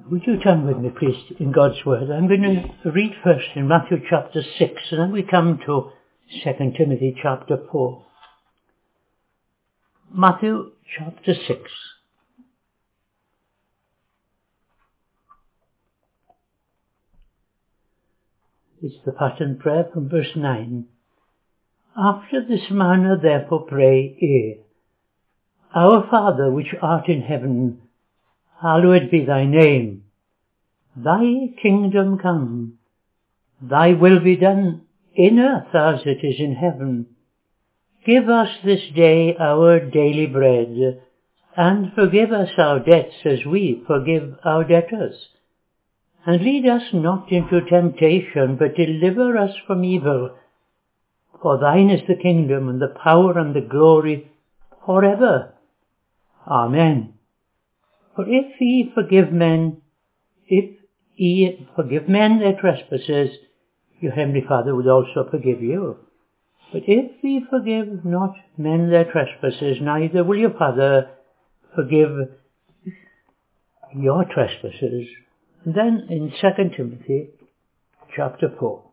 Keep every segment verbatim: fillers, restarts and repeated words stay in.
Would you turn with me, please, in God's Word? I'm going to read first in Matthew chapter six, and then we come to Second Timothy chapter four. Matthew chapter six. It's the pattern prayer from verse nine. After this manner therefore pray ye, Our Father which art in heaven, hallowed be thy name. Thy kingdom come. Thy will be done in earth as it is in heaven. Give us this day our daily bread, and forgive us our debts as we forgive our debtors. And lead us not into temptation, but deliver us from evil. For thine is the kingdom, and the power, and the glory, forever. Amen. For if ye forgive men, if ye forgive men their trespasses, your heavenly Father will also forgive you. But if ye forgive not men their trespasses, neither will your Father forgive your trespasses. And then in Second Timothy chapter four.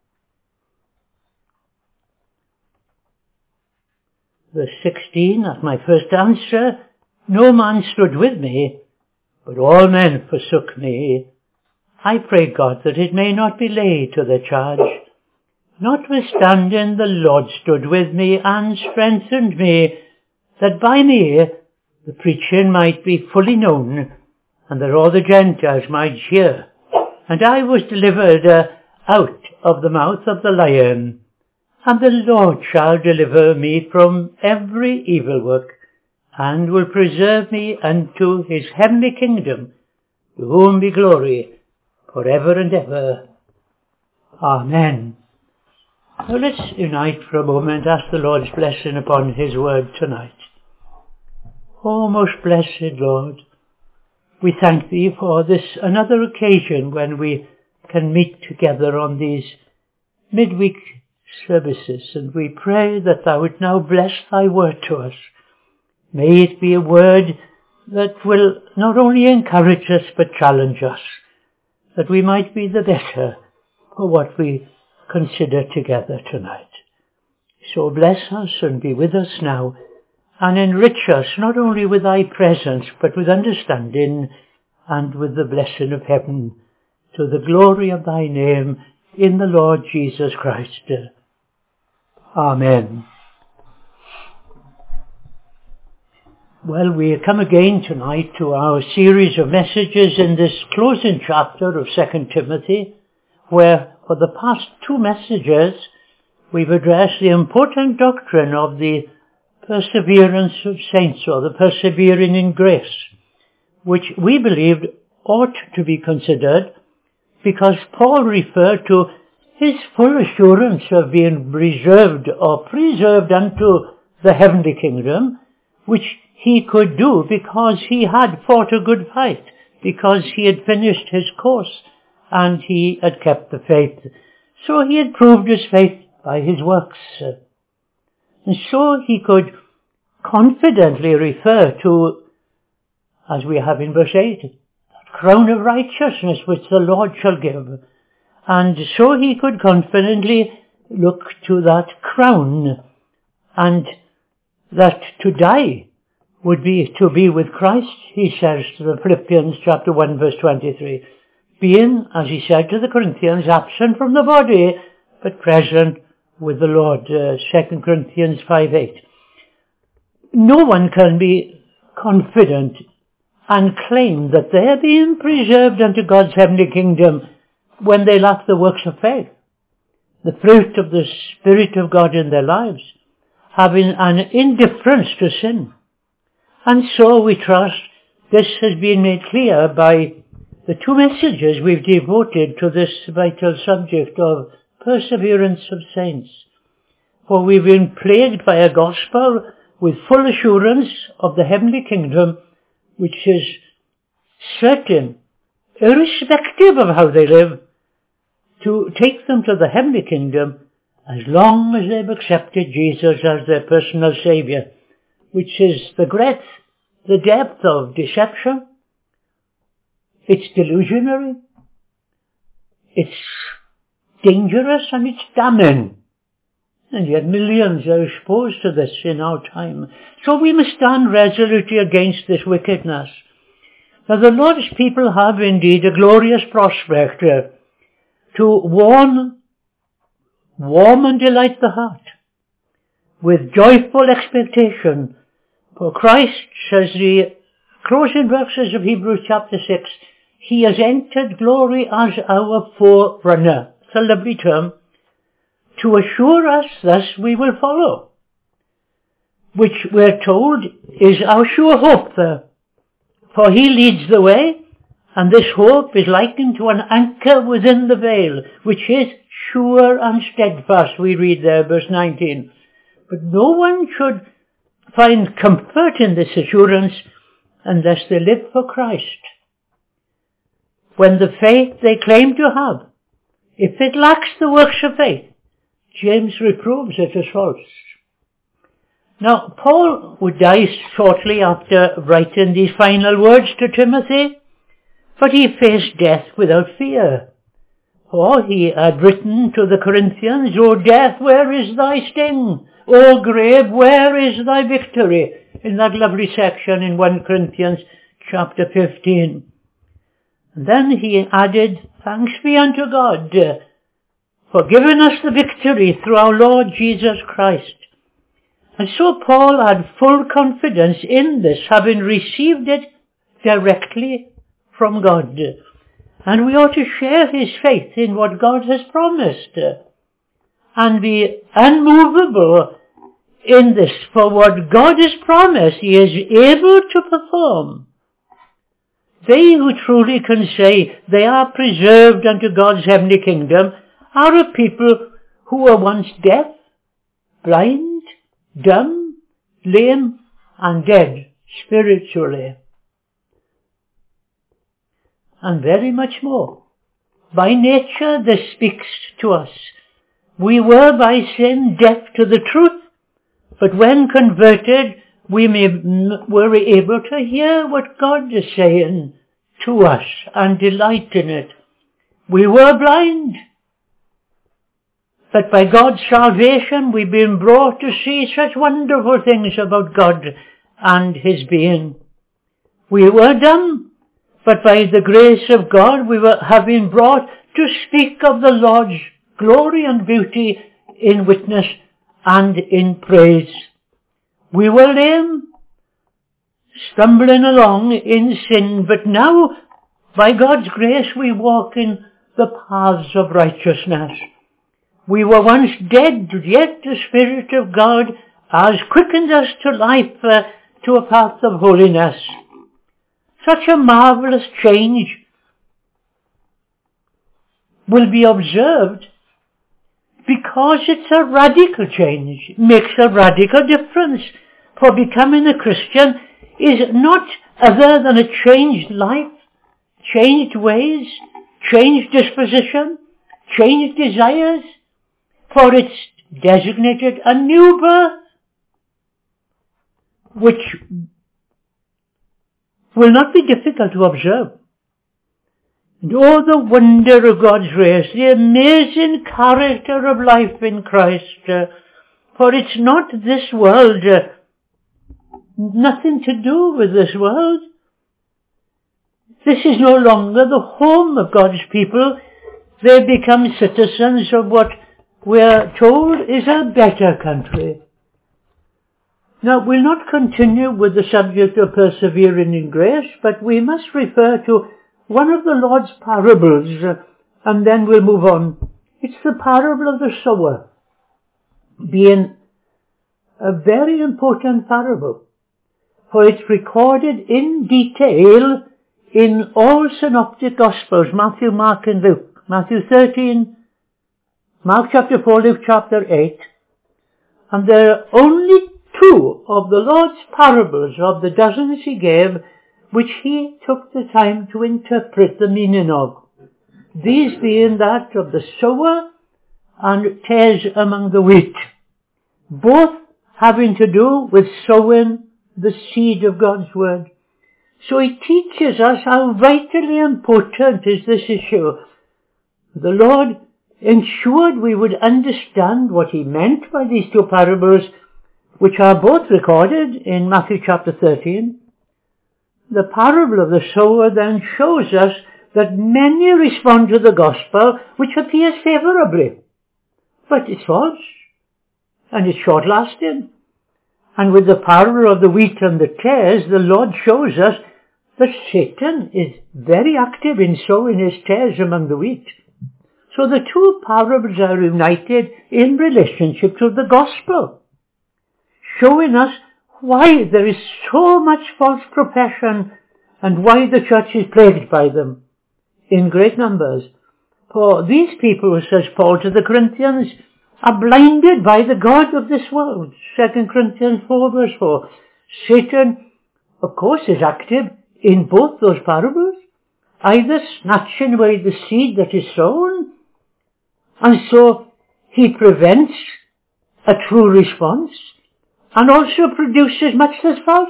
Verse sixteen, at my first answer, no man stood with me, but all men forsook me. I pray God that it may not be laid to their charge. Notwithstanding, the Lord stood with me and strengthened me, that by me the preaching might be fully known, and that all the Gentiles might hear. And I was delivered uh, out of the mouth of the lion, and the Lord shall deliver me from every evil work, and will preserve me unto his heavenly kingdom, to whom be glory for ever and ever. Amen. Now let's unite for a moment, ask the Lord's blessing upon his word tonight. O most blessed Lord, we thank thee for this another occasion when we can meet together on these midweek services, and we pray that thou would now bless thy word to us. May it be a word that will not only encourage us but challenge us, that we might be the better for what we consider together tonight. So bless us and be with us now, and enrich us not only with thy presence but with understanding and with the blessing of heaven, to the glory of thy name in the Lord Jesus Christ. Amen. Well, we come again tonight to our series of messages in this closing chapter of Second Timothy, where for the past two messages we've addressed the important doctrine of the perseverance of saints, or the persevering in grace, which we believed ought to be considered because Paul referred to his full assurance of being reserved or preserved unto the heavenly kingdom, which he could do because he had fought a good fight, because he had finished his course and he had kept the faith. So he had proved his faith by his works. And so he could confidently refer to, as we have in verse eight, that crown of righteousness which the Lord shall give. And so he could confidently look to that crown, and that to die would be to be with Christ, he says to the Philippians chapter one verse twenty-three, being, as he said to the Corinthians, absent from the body, but present with the Lord, uh, Second Corinthians five eight. No one can be confident and claim that they are being preserved unto God's heavenly kingdom when they lack the works of faith, the fruit of the Spirit of God in their lives, having an indifference to sin. And so we trust this has been made clear by the two messages we've devoted to this vital subject of perseverance of saints. For we've been plagued by a gospel with full assurance of the heavenly kingdom, which is certain, irrespective of how they live, to take them to the heavenly kingdom as long as they've accepted Jesus as their personal Saviour, which is the breadth, the depth of deception, It's delusionary. It's dangerous and it's damning. And yet millions are exposed to this in our time. So we must stand resolutely against this wickedness. Now the Lord's people have indeed a glorious prospect uh, to warn, warm and delight the heart with joyful expectation. For Christ, says the closing verses of Hebrews chapter six, he has entered glory as our forerunner. It's a lovely term. To assure us thus we will follow, which we're told is our sure hope there. For he leads the way, and this hope is likened to an anchor within the veil, which is sure and steadfast, we read there, verse nineteen. But no one should find comfort in this assurance unless they live for Christ. When the faith they claim to have, if it lacks the works of faith, James reproves it as false. Now, Paul would die shortly after writing these final words to Timothy, but he faced death without fear. For he had written to the Corinthians, O death, where is thy sting? O grave, where is thy victory? In that lovely section in First Corinthians chapter fifteen. And then he added, thanks be unto God for giving us the victory through our Lord Jesus Christ. And so Paul had full confidence in this, having received it directly from God. And we ought to share his faith in what God has promised and be unmovable in this, for what God has promised he is able to perform. They who truly can say they are preserved unto God's heavenly kingdom are a people who were once deaf, blind, dumb, lame, and dead spiritually. And very much more. By nature this speaks to us. We were by sin deaf to the truth, but when converted we may, were able to hear what God is saying to us and delight in it. We were blind, but by God's salvation we've been brought to see such wonderful things about God and his being. We were dumb, but by the grace of God we were, have been brought to speak of the Lord's glory and beauty in witness and in praise. We were lame, stumbling along in sin, but now, by God's grace, we walk in the paths of righteousness. We were once dead, yet the Spirit of God has quickened us to life, uh, to a path of holiness. Such a marvellous change will be observed because it's a radical change. It makes a radical difference. For becoming a Christian is not other than a changed life, changed ways, changed disposition, changed desires, for it's designated a new birth, which will not be difficult to observe. And oh, the wonder of God's grace, the amazing character of life in Christ, uh, for it's not this world, uh, nothing to do with this world. This is no longer the home of God's people. They become citizens of what we are told is a better country. Now, we'll not continue with the subject of persevering in grace, but we must refer to one of the Lord's parables, uh, and then we'll move on. It's the parable of the sower, being a very important parable, for it's recorded in detail in all synoptic gospels, Matthew, Mark, and Luke. Matthew thirteen, Mark chapter four, Luke chapter eight. And there are only two of the Lord's parables of the dozens he gave which he took the time to interpret the meaning of. These being that of the sower and tares among the wheat, both having to do with sowing the seed of God's word. So he teaches us how vitally important is this issue. The Lord ensured we would understand what he meant by these two parables, which are both recorded in Matthew chapter thirteen. The parable of the sower then shows us that many respond to the gospel, which appears favourably. But it's false, and it's short-lasting. And with the parable of the wheat and the tares, the Lord shows us that Satan is very active in sowing his tares among the wheat. So the two parables are united in relationship to the gospel, showing us why there is so much false profession and why the church is plagued by them in great numbers. For these people, says Paul to the Corinthians, are blinded by the god of this world. Second Corinthians four verse four. Satan, of course, is active in both those parables, either snatching away the seed that is sown, and so he prevents a true response, and also produces much that's false.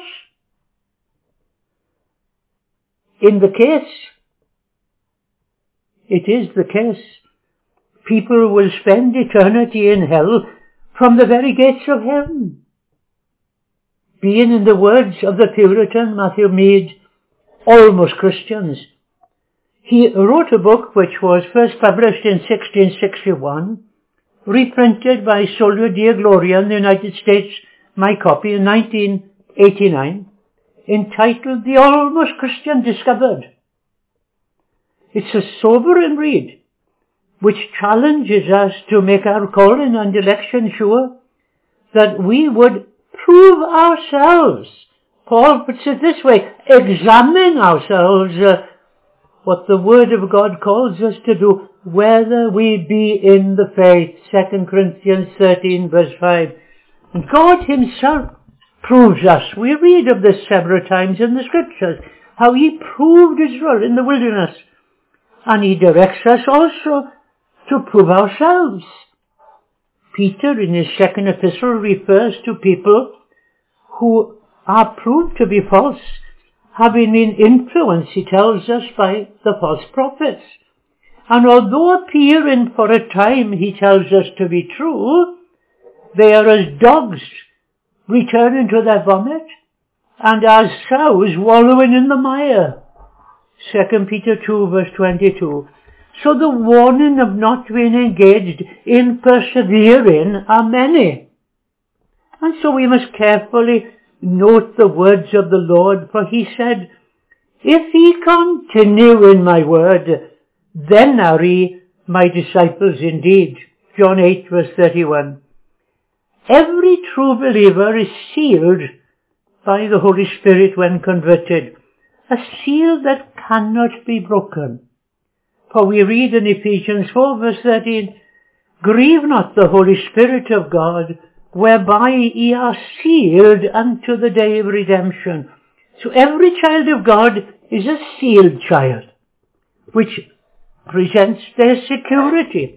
In the case, it is the case, people will spend eternity in hell from the very gates of heaven. Being, in the words of the Puritan Matthew Mead, almost Christians. He wrote a book which was first published in sixteen sixty-one, reprinted by Sola Deo Gloria in the United States, my copy, in nineteen eighty-nine, entitled The Almost Christian Discovered. It's a sobering read, which challenges us to make our calling and election sure, that we would prove ourselves. Paul puts it this way, examine ourselves, uh, what the Word of God calls us to do, whether we be in the faith. Second Corinthians thirteen verse five. And God himself proves us. We read of this several times in the Scriptures, how he proved Israel in the wilderness. And he directs us also to prove ourselves. Peter, in his second epistle, refers to people who are proved to be false, having been influenced, he tells us, by the false prophets. And although appearing for a time, he tells us, to be true, they are as dogs returning to their vomit, and as sows wallowing in the mire. Second Peter two verse twenty-two. So the warning of not being engaged in persevering are many. And so we must carefully note the words of the Lord, for he said, if ye continue in my word, then are ye my disciples indeed. John eight verse thirty-one. Every true believer is sealed by the Holy Spirit when converted, a seal that cannot be broken. For we read in Ephesians four verse thirteen, grieve not the Holy Spirit of God, whereby ye are sealed unto the day of redemption. So every child of God is a sealed child, which presents their security.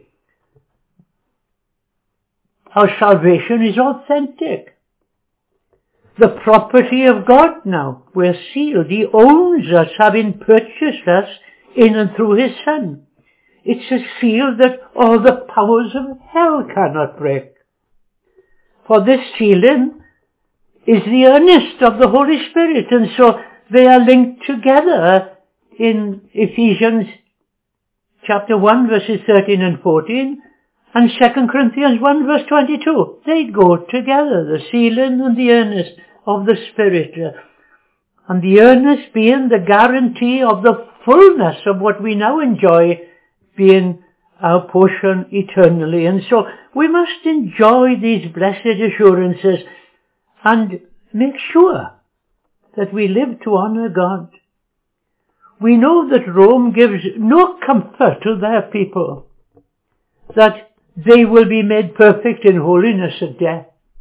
Our salvation is authentic. The property of God now. We're sealed. He owns us, having purchased us in and through his Son. It's a seal that all the powers of hell cannot break. For this sealing is the earnest of the Holy Spirit, and so they are linked together in Ephesians chapter one verses thirteen and fourteen, and Second Corinthians one verse twenty-two. They go together, the sealing and the earnest of the Spirit. And the earnest being the guarantee of the fullness of what we now enjoy, being our portion eternally. And so we must enjoy these blessed assurances and make sure that we live to honor God. We know that Rome gives no comfort to their people, that they will be made perfect in holiness at death.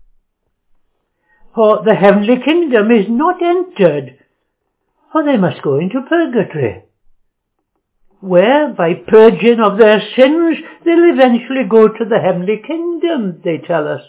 For the heavenly kingdom is not entered, for they must go into purgatory, where, by purging of their sins, they'll eventually go to the heavenly kingdom, they tell us.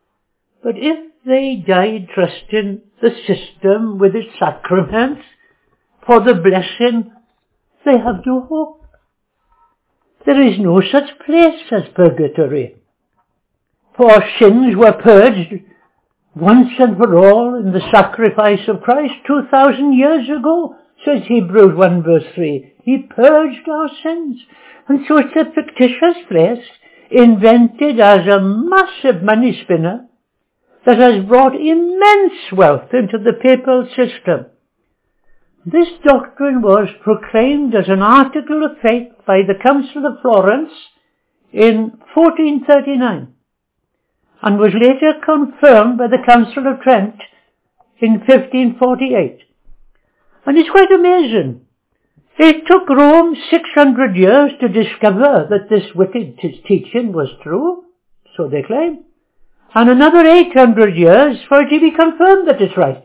But if they died trusting the system with its sacraments, for the blessing, they have no hope. There is no such place as purgatory. For sins were purged once and for all in the sacrifice of Christ two thousand years ago, says Hebrews one verse three. He purged our sins. And so it's a fictitious place invented as a massive money spinner that has brought immense wealth into the papal system. This doctrine was proclaimed as an article of faith by the Council of Florence in fourteen thirty-nine and was later confirmed by the Council of Trent in fifteen forty-eight. And it's quite amazing. It took Rome six hundred years to discover that this wicked t- teaching was true, so they claim, and another eight hundred years for it to be confirmed that it's right.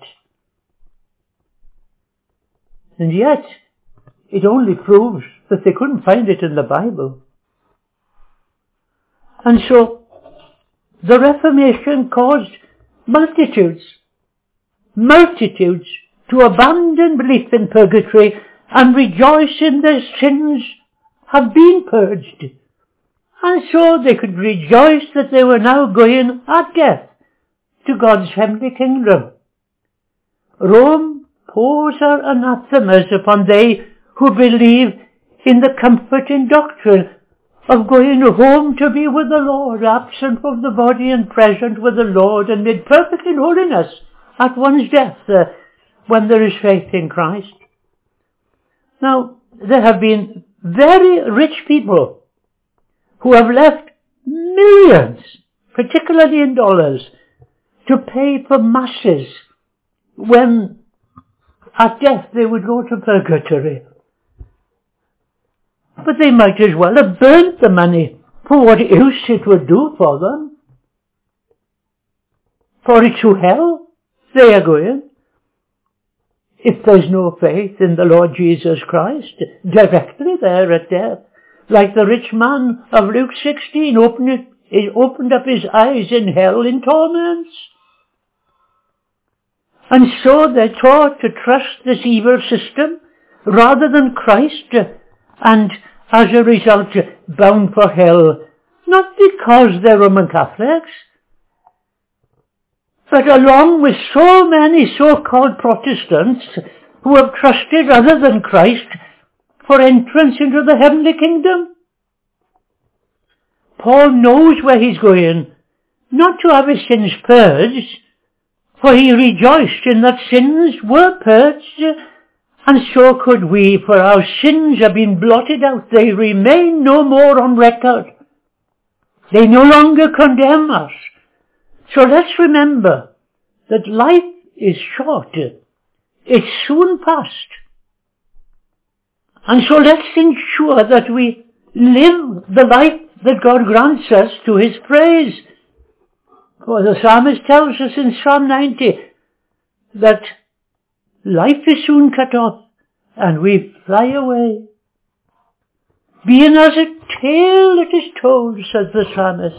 And yet, it only proves that they couldn't find it in the Bible. And so, the Reformation caused multitudes, multitudes to abandon belief in purgatory and rejoice in their sins have been purged. And so they could rejoice that they were now going at death to God's heavenly kingdom. Rome pours her anathemas upon they who believe in the comforting doctrine of going home to be with the Lord, absent from the body and present with the Lord and made perfect in holiness at one's death uh, when there is faith in Christ. Now, there have been very rich people who have left millions, particularly in dollars, to pay for masses when at death they would go to purgatory. But they might as well have burnt the money for what else it would do for them. For it's to hell they are going. If there's no faith in the Lord Jesus Christ, directly there at death. Like the rich man of Luke sixteen opened, it, he opened up his eyes in hell in torments. And so they're taught to trust this evil system rather than Christ, and as a result bound for hell, not because they're Roman Catholics, but along with so many so-called Protestants who have trusted other than Christ for entrance into the heavenly kingdom. Paul knows where he's going, not to have his sins purged, for he rejoiced in that sins were purged, and so could we, for our sins have been blotted out. They remain no more on record. They no longer condemn us. So let's remember that life is short. It's soon past. And so let's ensure that we live the life that God grants us to His praise. For the psalmist tells us in Psalm ninety that life is soon cut off and we fly away. Being as a tale it is told, says the psalmist.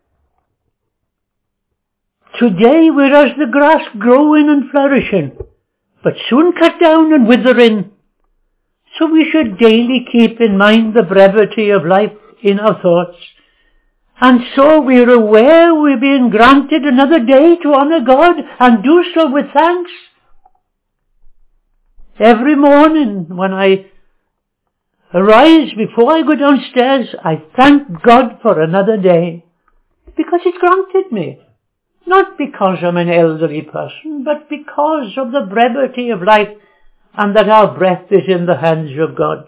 Today we're as the grass growing and flourishing, but soon cut down and withering. So we should daily keep in mind the brevity of life in our thoughts. And so we're aware we're being granted another day to honour God and do so with thanks. Every morning when I arise, before I go downstairs, I thank God for another day, because He's granted me. Not because I'm an elderly person, but because of the brevity of life and that our breath is in the hands of God.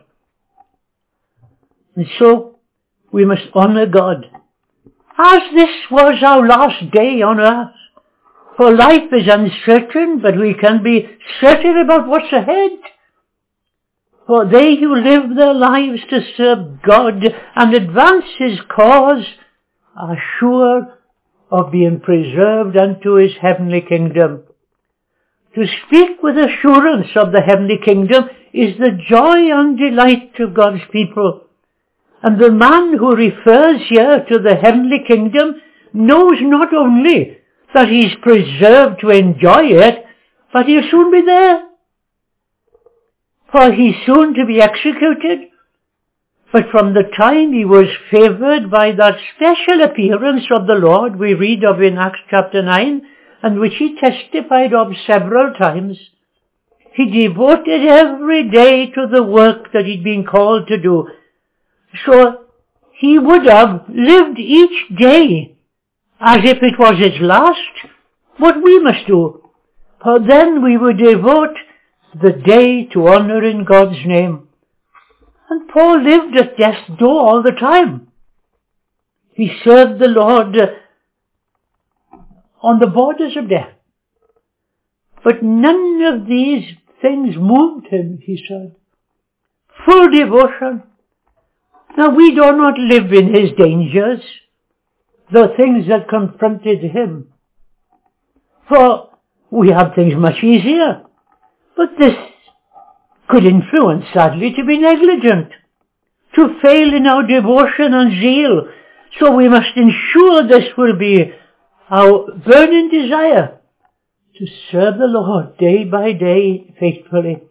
And so we must honour God, as this was our last day on earth. For life is uncertain, but we can be certain about what's ahead. For they who live their lives to serve God and advance His cause are sure of being preserved unto His heavenly kingdom. To speak with assurance of the heavenly kingdom is the joy and delight of God's people. And the man who refers here to the heavenly kingdom knows not only that he's preserved to enjoy it, but he'll soon be there. for he's soon to be executed. But from the time he was favoured by that special appearance of the Lord we read of in Acts chapter nine, and which he testified of several times, he devoted every day to the work that he'd been called to do. So he would have lived each day as if it was his last, what we must do. For then we would devote the day to honouring God's name. And Paul lived at death's door all the time. He served the Lord on the borders of death. But none of these things moved him, he said. Full devotion. Now we do not live in his dangers, the things that confronted him. For we have things much easier. But this could influence, sadly, to be negligent, to fail in our devotion and zeal. So we must ensure this will be our burning desire, to serve the Lord day by day faithfully.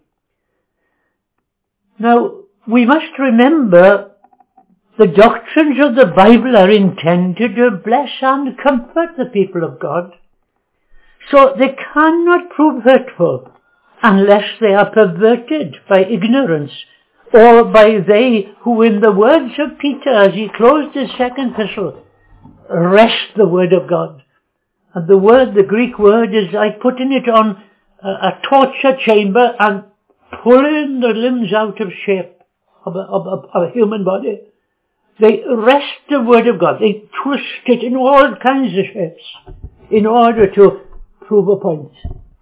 Now, we must remember the doctrines of the Bible are intended to bless and comfort the people of God. So they cannot prove hurtful unless they are perverted by ignorance, or by they who, in the words of Peter as he closed his second epistle, wrest the word of God. And the word, the Greek word, is like putting it on a, a torture chamber and pulling the limbs out of shape of a, of, a, of a human body. They wrest the word of God. They twist it in all kinds of shapes in order to prove a point.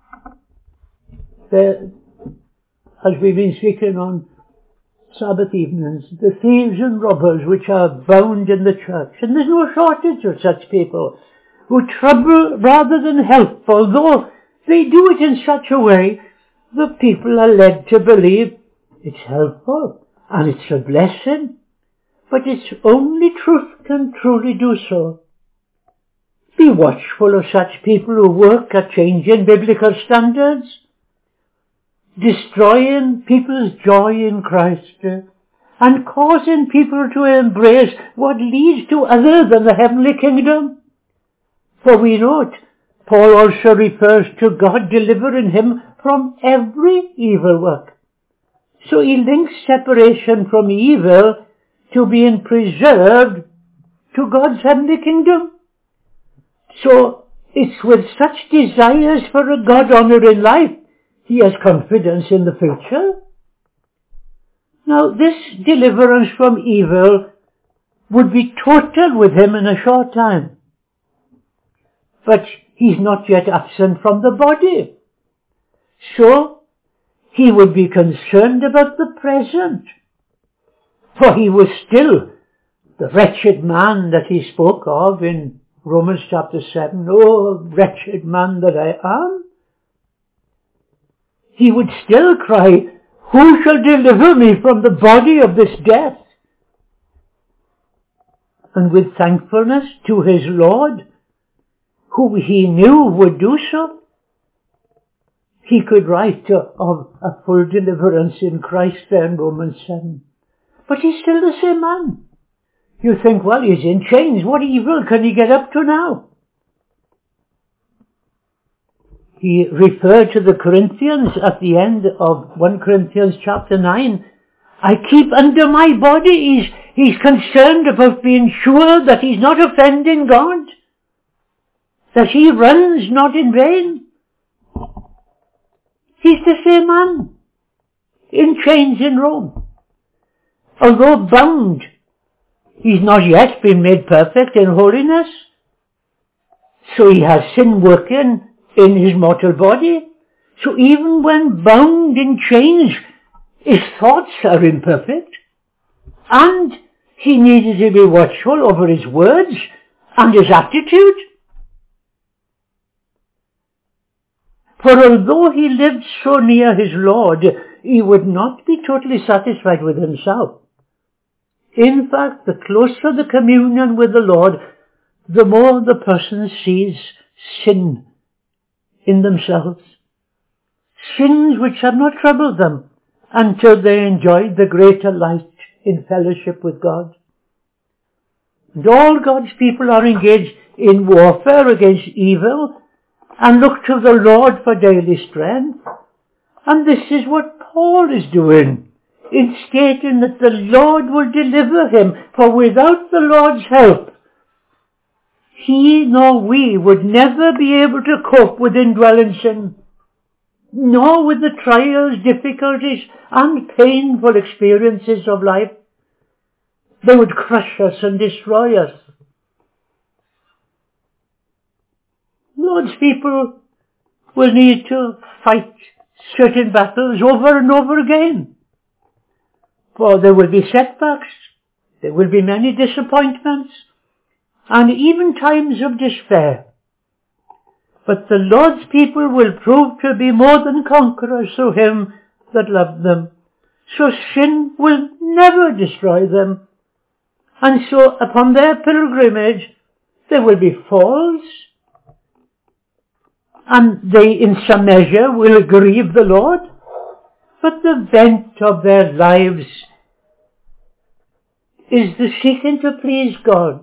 There, as we've been speaking on Sabbath evenings, the thieves and robbers which are bound in the church, and there's no shortage of such people, who trouble rather than help, although they do it in such a way the people are led to believe it's helpful and it's a blessing, but it's only truth can truly do so. Be watchful of such people who work at changing biblical standards, destroying people's joy in Christ, and causing people to embrace what leads to other than the heavenly kingdom. For we note, Paul also refers to God delivering him from every evil work. So he links separation from evil to being preserved to God's heavenly kingdom. So it's with such desires for a God-honouring life he has confidence in the future. Now this deliverance from evil would be total with him in a short time. But he's not yet absent from the body. So he would be concerned about the present. For he was still the wretched man that he spoke of in Romans chapter seven. Oh, wretched man that I am. He would still cry, who shall deliver me from the body of this death? And with thankfulness to his Lord, who he knew would do so, he could write of a full deliverance in Christ there in Romans seven. But he's still the same man. You think, well, he's in chains. What evil can he get up to now? He referred to the Corinthians at the end of First Corinthians chapter nine. I keep under my body. He's, he's concerned about being sure that he's not offending God, that he runs not in vain. He's the same man, in chains in Rome. Although bound, he's not yet been made perfect in holiness. So he has sin working in his mortal body. So even when bound in chains, his thoughts are imperfect. And he needed to be watchful over his words and his attitude. For although he lived so near his Lord, he would not be totally satisfied with himself. In fact, the closer the communion with the Lord, the more the person sees sin in themselves. Sins which have not troubled them until they enjoyed the greater light in fellowship with God. And all God's people are engaged in warfare against evil and look to the Lord for daily strength. And this is what Paul is doing, in stating that the Lord will deliver him, for without the Lord's help, he nor we would never be able to cope with indwelling sin, nor with the trials, difficulties, and painful experiences of life. They would crush us and destroy us. Lord's people will need to fight certain battles over and over again. For there will be setbacks, there will be many disappointments, and even times of despair. But the Lord's people will prove to be more than conquerors through him that loved them. So sin will never destroy them. And so upon their pilgrimage there will be falls, and they in some measure will grieve the Lord, but the vent of their lives is the seeking to please God,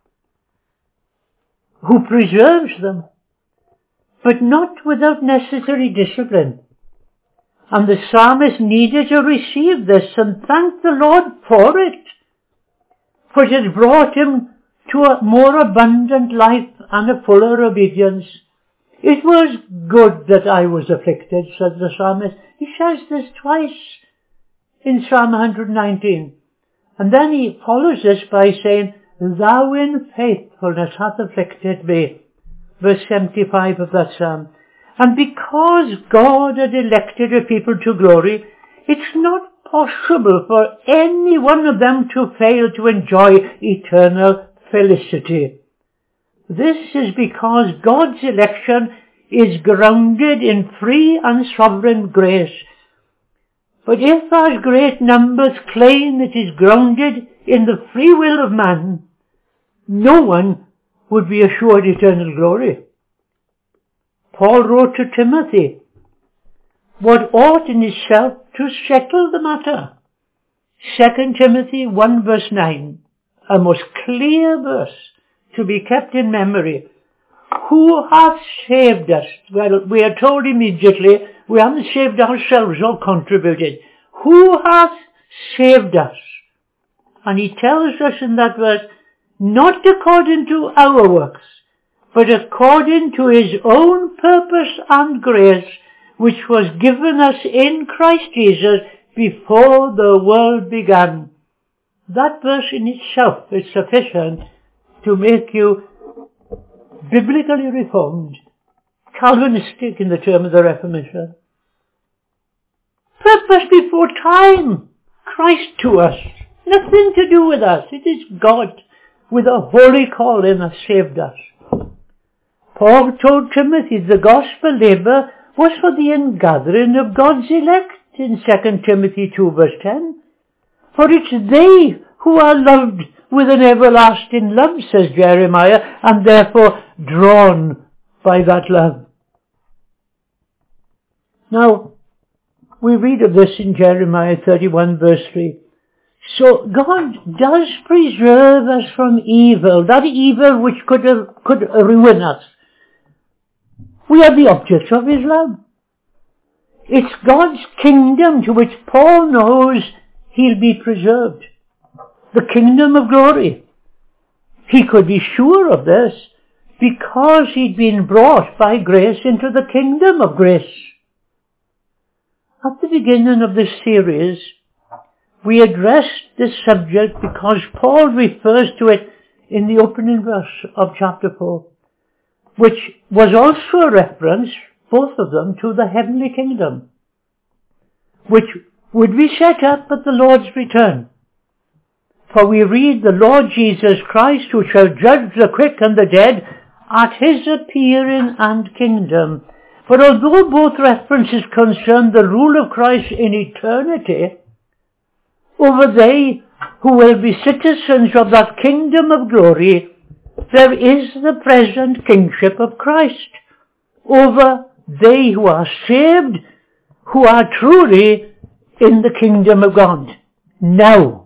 who preserves them, but not without necessary discipline. And the psalmist needed to receive this and thank the Lord for it, for it had brought him to a more abundant life and a fuller obedience. It was good that I was afflicted, said the psalmist. He says this twice in Psalm one hundred nineteen. And then he follows this by saying, Thou in faithfulness hath afflicted me. Verse seventy-five of that psalm. And because God had elected a people to glory, it's not possible for any one of them to fail to enjoy eternal felicity. This is because God's election is grounded in free and sovereign grace. But if as great numbers claim it is grounded in the free will of man, no one would be assured eternal glory. Paul wrote to Timothy, what ought in itself to settle the matter. Second Timothy one verse nine, a most clear verse to be kept in memory. Who hath saved us? Well, we are told immediately we haven't saved ourselves or contributed. Who hath saved us? And he tells us in that verse, not according to our works, but according to his own purpose and grace, which was given us in Christ Jesus before the world began. That verse in itself is sufficient to make you biblically reformed, Calvinistic in the term of the Reformation. Purpose before time, Christ to us, nothing to do with us. It is God with a holy calling has saved us. Paul told Timothy the gospel labour was for the ingathering of God's elect in Second Timothy two verse ten. For it's they who are loved with an everlasting love, says Jeremiah, and therefore drawn by that love. Now, we read of this in Jeremiah thirty-one verse three. So God does preserve us from evil, that evil which could, uh, could ruin us. We are the objects of his love. It's God's kingdom to which Paul knows he'll be preserved. The kingdom of glory. He could be sure of this because he'd been brought by grace into the kingdom of grace. At the beginning of this series, we addressed this subject because Paul refers to it in the opening verse of chapter four, which was also a reference, both of them, to the heavenly kingdom, which would be set up at the Lord's return. For we read the Lord Jesus Christ, who shall judge the quick and the dead, at his appearing and kingdom. But although both references concern the rule of Christ in eternity, over they who will be citizens of that kingdom of glory, there is the present kingship of Christ over they who are saved, who are truly in the kingdom of God now.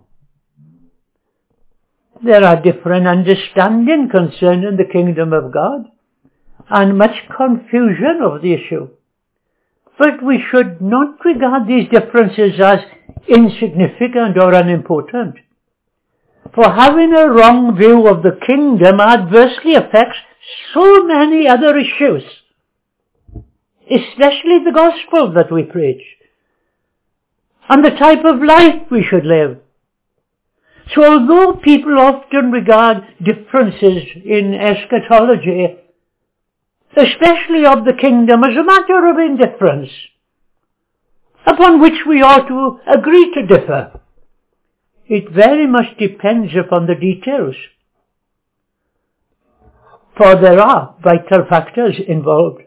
There are different understanding concerning the kingdom of God and much confusion of the issue. But we should not regard these differences as insignificant or unimportant. For having a wrong view of the kingdom adversely affects so many other issues, especially the gospel that we preach, and the type of life we should live. So although people often regard differences in eschatology, especially of the kingdom, as a matter of indifference, upon which we ought to agree to differ, it very much depends upon the details. For there are vital factors involved.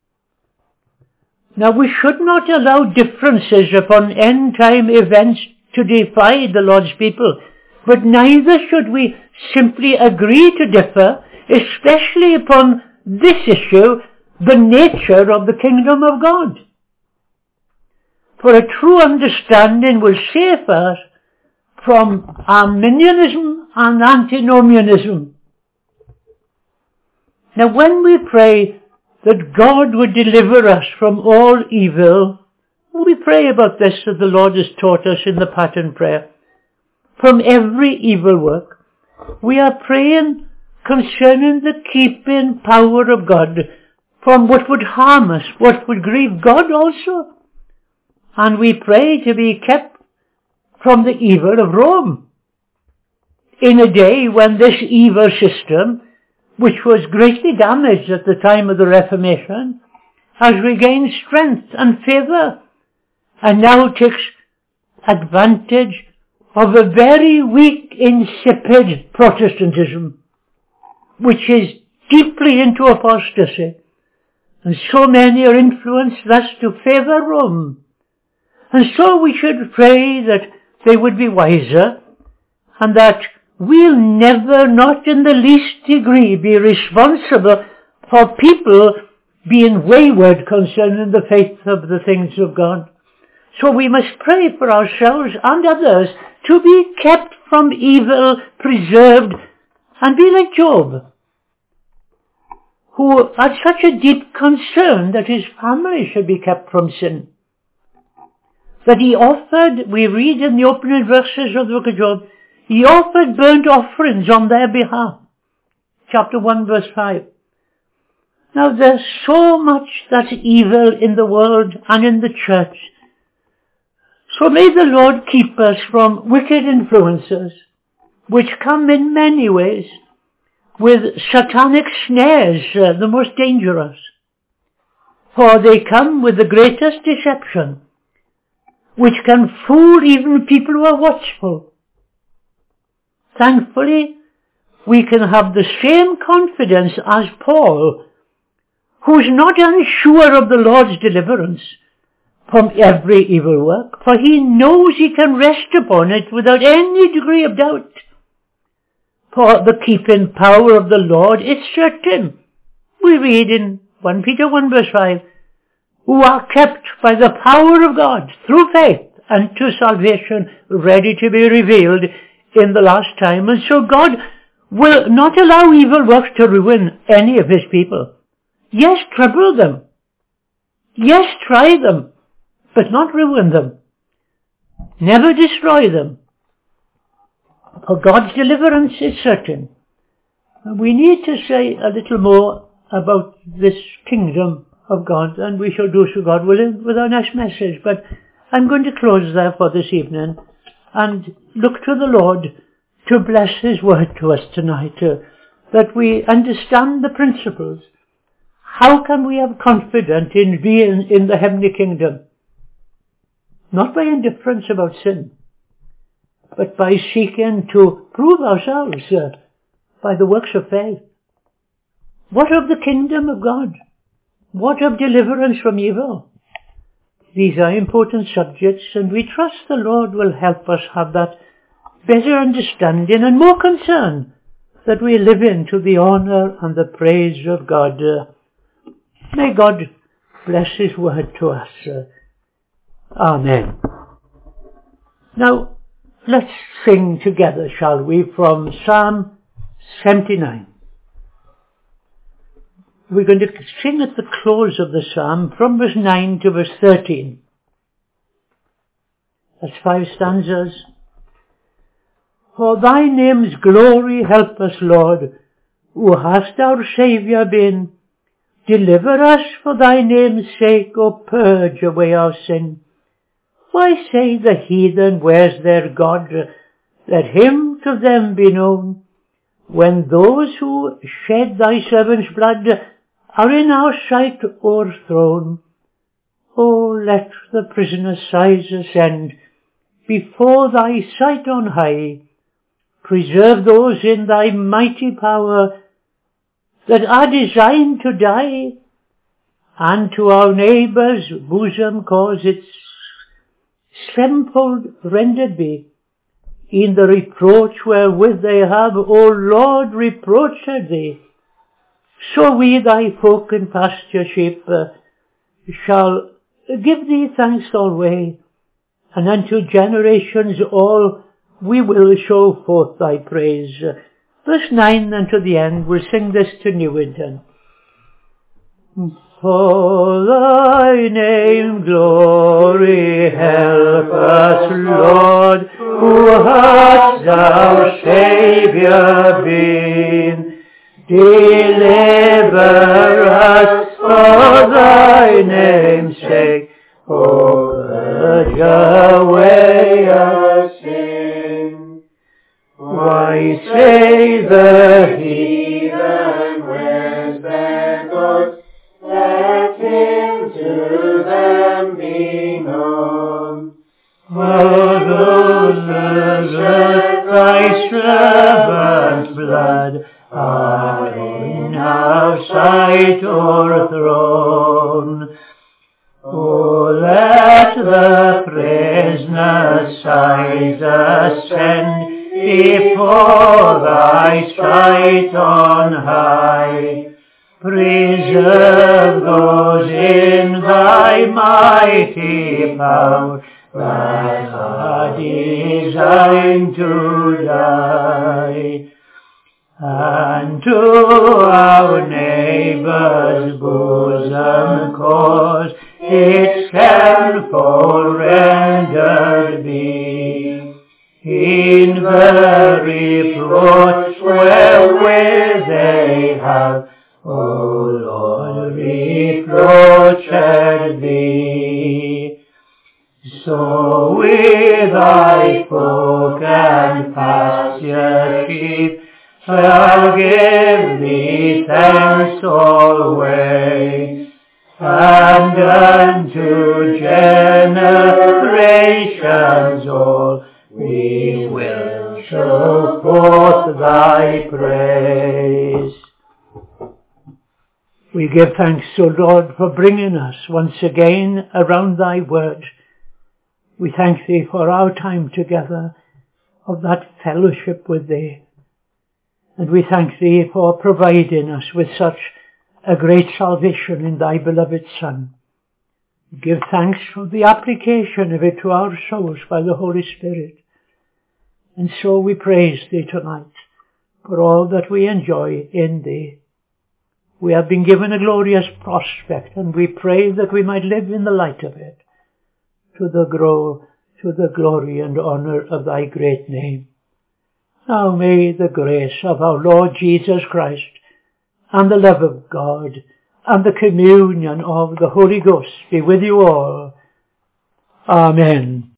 Now we should not allow differences upon end-time events to divide the Lord's people, but neither should we simply agree to differ, especially upon this issue, the nature of the kingdom of God. For a true understanding will save us from Arminianism and antinomianism. Now when we pray that God would deliver us from all evil, we pray about this as the Lord has taught us in the pattern prayer. From every evil work, we are praying concerning the keeping power of God from what would harm us, what would grieve God also. And we pray to be kept from the evil of Rome. In a day when this evil system, which was greatly damaged at the time of the Reformation, has regained strength and favour, and now takes advantage of a very weak, insipid Protestantism, which is deeply into apostasy, and so many are influenced thus to favour Rome. And so we should pray that they would be wiser, and that we'll never, not in the least degree, be responsible for people being wayward concerning the faith of the things of God. So we must pray for ourselves and others to be kept from evil, preserved, and be like Job, who had such a deep concern that his family should be kept from sin, that he offered, we read in the opening verses of the book of Job, he offered burnt offerings on their behalf. Chapter one verse five. Now there's so much that's evil in the world and in the church. So may the Lord keep us from wicked influences, which come in many ways, with satanic snares, uh, the most dangerous. For they come with the greatest deception, which can fool even people who are watchful. Thankfully, we can have the same confidence as Paul, who's not unsure of the Lord's deliverance from every evil work, for he knows he can rest upon it without any degree of doubt. For the keeping power of the Lord is certain. We read in First Peter one verse five, who are kept by the power of God through faith unto salvation, ready to be revealed in the last time. And so God will not allow evil works to ruin any of his people. Yes, trouble them. Yes, try them, but not ruin them. Never destroy them. For God's deliverance is certain. And we need to say a little more about this kingdom of God, and we shall do so, God willing, with our next message. But I'm going to close there for this evening and look to the Lord to bless his word to us tonight, uh, that we understand the principles. How can we have confidence in being in the heavenly kingdom? Not by indifference about sin, but by seeking to prove ourselves uh, by the works of faith. What of the kingdom of God? What of deliverance from evil? These are important subjects, and we trust the Lord will help us have that better understanding and more concern that we live in to the honour and the praise of God. Uh, may God bless his word to us. Uh, Amen. Now, let's sing together, shall we, from Psalm seventy-nine. We're going to sing at the close of the psalm from verse nine to verse thirteen. That's five stanzas. For thy name's glory help us, Lord, who hast our Saviour been. Deliver us for thy name's sake, O purge away our sin. Why say the heathen, where's their God? Let him to them be known. When those who shed thy servant's blood are in our sight o'erthrown. O let the prisoner's sighs ascend before thy sight on high. Preserve those in thy mighty power that are designed to die, and to our neighbour's bosom cause its sevenfold rendered be. In the reproach wherewith they have, O Lord, reproached thee. So we, thy folk and pasture sheep, uh, shall give thee thanks alway, and unto generations all we will show forth thy praise. Uh, verse nine and to the end, we'll sing this to Newington. For thy name glory help us, Lord, who hast our Saviour been. Deliver us for thy name's sake, O purge away our sin. Why say the heathen, where's their God? Let him to them be known. For those that thy servant's blood are in our sight o'erthrown. O let the prisoner's sighs ascend before thy sight on high. Preserve those in thy mighty power that are designed to die, and to our neighbour's bosom cause its sevenfold rendered be. In the reproach wherewith they have, O Lord, reproached thee. So we thy folk and pasture sheep shall give thee thanks always, and unto generations all we will show forth thy praise. We give thanks, O Lord, for bringing us once again around thy word. We thank thee for our time together, of that fellowship with thee. And we thank thee for providing us with such a great salvation in thy beloved Son. We give thanks for the application of it to our souls by the Holy Spirit. And so we praise thee tonight for all that we enjoy in thee. We have been given a glorious prospect, and we pray that we might live in the light of it, to the grow, to the glory and honour of thy great name. Now may the grace of our Lord Jesus Christ, and the love of God, and the communion of the Holy Ghost be with you all. Amen.